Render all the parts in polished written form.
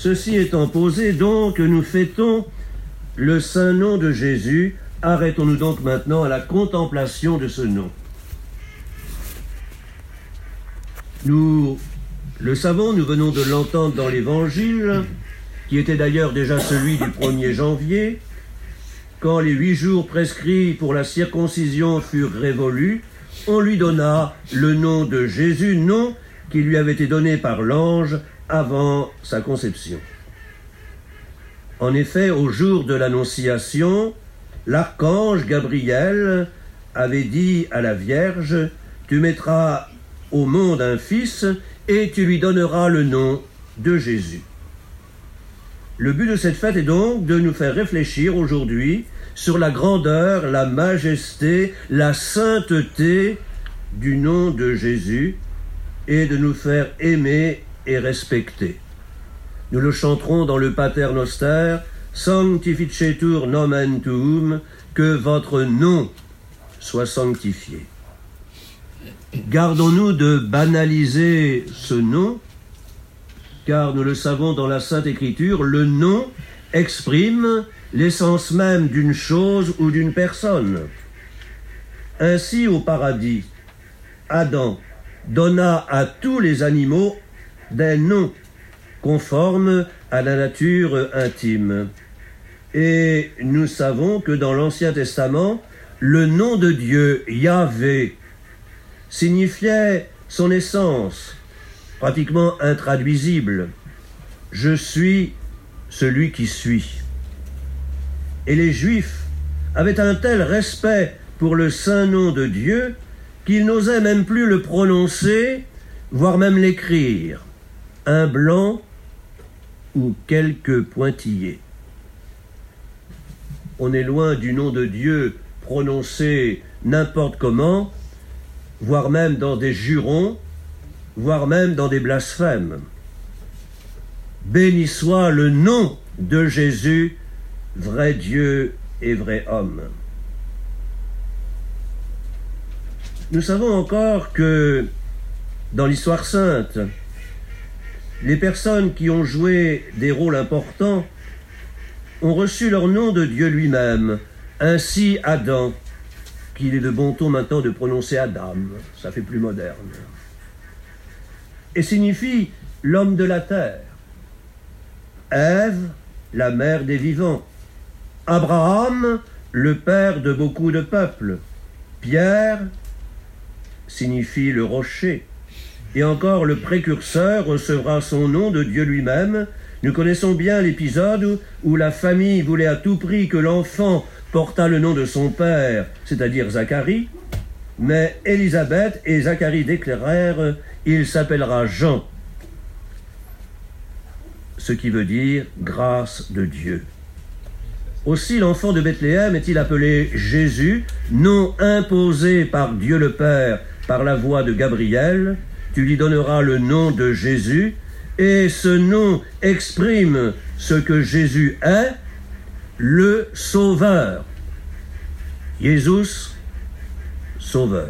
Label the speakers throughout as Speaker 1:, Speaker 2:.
Speaker 1: Ceci étant posé, donc, nous fêtons le saint nom de Jésus. Arrêtons-nous donc maintenant à la contemplation de ce nom. Nous le savons, nous venons de l'entendre dans l'Évangile, qui était d'ailleurs déjà celui du 1er janvier, quand les 8 jours prescrits pour la circoncision furent révolus, on lui donna le nom de Jésus, nom qui lui avait été donné par l'ange avant sa conception. En effet, au jour de l'Annonciation, l'archange Gabriel avait dit à la Vierge « Tu mettras au monde un fils et tu lui donneras le nom de Jésus ». Le but de cette fête est donc de nous faire réfléchir aujourd'hui sur la grandeur, la majesté, la sainteté du nom de Jésus et de nous faire aimer et respecter. Nous le chanterons dans le Pater Noster, Sanctificetur nomen tuum, que votre nom soit sanctifié. Gardons-nous de banaliser ce nom, car nous le savons dans la Sainte Écriture, le nom exprime l'essence même d'une chose ou d'une personne. Ainsi, au paradis, Adam donna à tous les animaux des noms conformes à la nature intime. Et nous savons que dans l'Ancien Testament, le nom de Dieu, Yahvé, signifiait son essence, pratiquement intraduisible. Je suis celui qui suis. Et les Juifs avaient un tel respect pour le saint nom de Dieu qu'ils n'osaient même plus le prononcer, voire même l'écrire. Un blanc ou quelques pointillés. On est loin du nom de Dieu prononcé n'importe comment, voire même dans des jurons, voire même dans des blasphèmes. Béni soit le nom de Jésus, vrai Dieu et vrai homme. Nous savons encore que dans l'histoire sainte, les personnes qui ont joué des rôles importants ont reçu leur nom de Dieu lui-même. Ainsi Adam, qu'il est de bon ton maintenant de prononcer Adam, ça fait plus moderne, et signifie l'homme de la terre. Ève, la mère des vivants. Abraham, le père de beaucoup de peuples. Pierre signifie le rocher. Et encore, le précurseur recevra son nom de Dieu lui-même. Nous connaissons bien l'épisode où la famille voulait à tout prix que l'enfant portât le nom de son père, c'est-à-dire Zacharie, mais Élisabeth et Zacharie déclarèrent « Il s'appellera Jean », ce qui veut dire « grâce de Dieu ». Aussi l'enfant de Bethléem est-il appelé Jésus, nom imposé par Dieu le Père par la voix de Gabriel. Tu lui donneras le nom de Jésus, et ce nom exprime ce que Jésus est, le Sauveur. Jésus, Sauveur.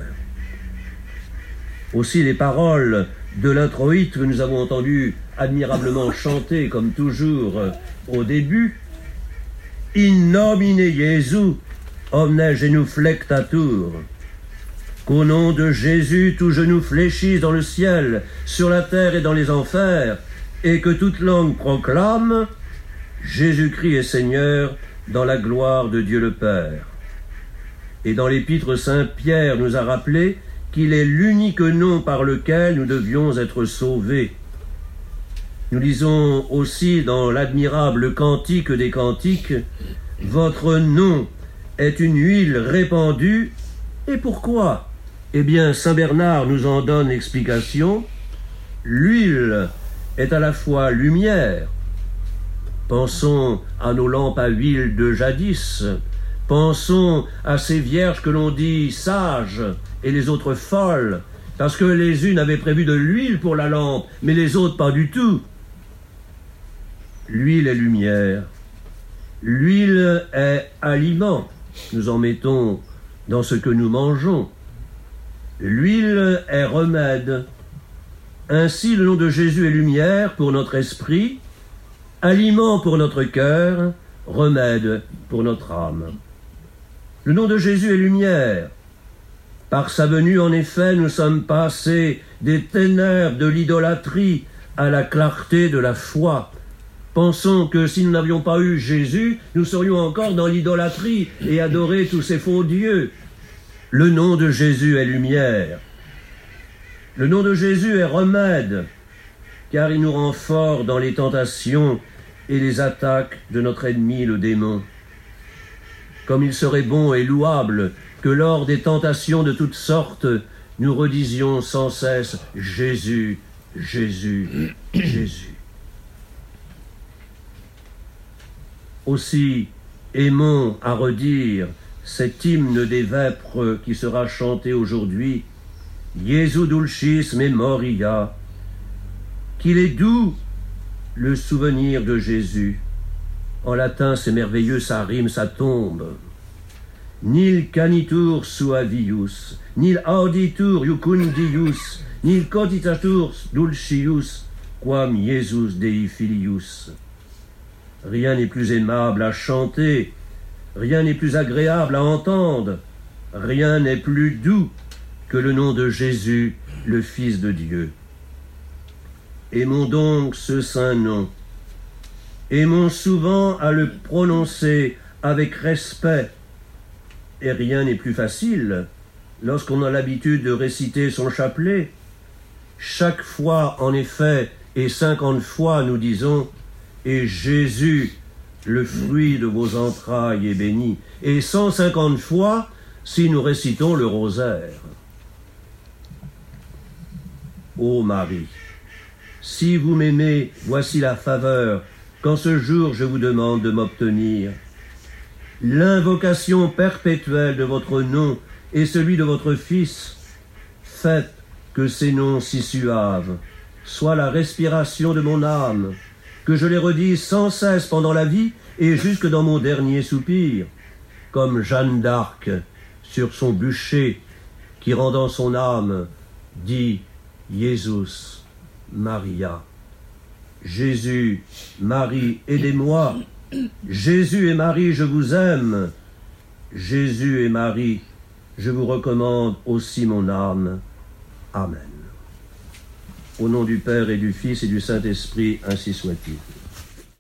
Speaker 1: Aussi les paroles de l'introïte que nous avons entendu admirablement chanter, comme toujours, au début. In nomine Jesu, omne genuflectatur. Qu'au nom de Jésus, tout genou fléchisse dans le ciel, sur la terre et dans les enfers, et que toute langue proclame Jésus-Christ est Seigneur dans la gloire de Dieu le Père. Et dans l'épître, Saint Pierre nous a rappelé qu'il est l'unique nom par lequel nous devions être sauvés. Nous lisons aussi dans l'admirable Cantique des Cantiques, « Votre nom est une huile répandue. » Et pourquoi ? Eh bien, Saint Bernard nous en donne l'explication. L'huile est à la fois lumière. Pensons à nos lampes à huile de jadis. Pensons à ces vierges que l'on dit sages et les autres folles, parce que les unes avaient prévu de l'huile pour la lampe, mais les autres pas du tout. L'huile est lumière. L'huile est aliment. Nous en mettons dans ce que nous mangeons. L'huile est remède. Ainsi, le nom de Jésus est lumière pour notre esprit, aliment pour notre cœur, remède pour notre âme. Le nom de Jésus est lumière. Par sa venue, en effet, nous sommes passés des ténèbres de l'idolâtrie à la clarté de la foi. Pensons que si nous n'avions pas eu Jésus, nous serions encore dans l'idolâtrie et adorer tous ces faux dieux. Le nom de Jésus est lumière. Le nom de Jésus est remède, car il nous rend forts dans les tentations et les attaques de notre ennemi, le démon. Comme il serait bon et louable que lors des tentations de toutes sortes, nous redisions sans cesse « Jésus, Jésus, Jésus ». Aussi, aimons à redire cet hymne des vêpres qui sera chanté aujourd'hui, « Jesu dulcis memoria », qu'il est doux le souvenir de Jésus. En latin, c'est merveilleux, ça rime, ça tombe. Nil canitur suavius, nil auditur iucundius, nil cogitatur dulcius, quam Iesus Dei filius. Rien n'est plus aimable à chanter, rien n'est plus agréable à entendre, rien n'est plus doux que le nom de Jésus, le Fils de Dieu. Aimons donc ce saint nom. Aimons souvent à le prononcer avec respect. Et rien n'est plus facile lorsqu'on a l'habitude de réciter son chapelet. Chaque fois, en effet, et 50 fois, nous disons « Et Jésus, le fruit de vos entrailles, est béni ». Et 150 fois, si nous récitons le rosaire. Ô Marie, si vous m'aimez, voici la faveur qu'en ce jour je vous demande de m'obtenir. L'invocation perpétuelle de votre nom et celui de votre Fils, faites que ces noms si suaves soient la respiration de mon âme, que je les redise sans cesse pendant la vie et jusque dans mon dernier soupir, comme Jeanne d'Arc sur son bûcher, qui rendant son âme, dit « Jésus, Maria ». Jésus, Marie, aidez-moi. Jésus et Marie, je vous aime. Jésus et Marie, je vous recommande aussi mon âme. Amen. Au nom du Père et du Fils et du Saint-Esprit, ainsi soit-il.